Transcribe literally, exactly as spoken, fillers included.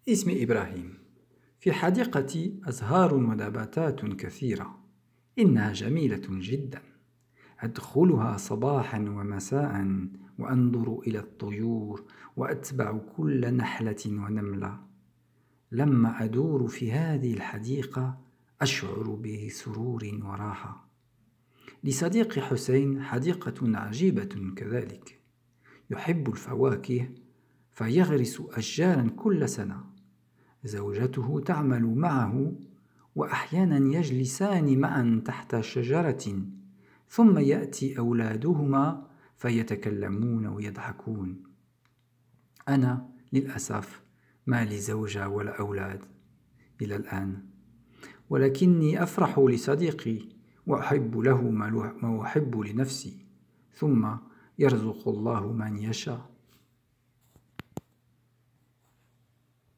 اسمي إبراهيم. في حديقتي أزهار ونباتات كثيرة، إنها جميلة جدا. أدخلها صباحا ومساء وأنظر إلى الطيور وأتبع كل نحلة ونملة. لما أدور في هذه الحديقة أشعر بسرور وراحة. لصديقي حسين حديقة عجيبة كذلك، يحب الفواكه فيغرس أشجارا كل سنة. زوجته تعمل معه وأحيانا يجلسان معا تحت شجرة، ثم يأتي أولادهما فيتكلمون ويضحكون. أنا للأسف ما لي زوجة ولا أولاد إلى الآن، ولكني أفرح لصديقي وأحب له ما أحب لنفسي، ثم يرزق الله من يشاء.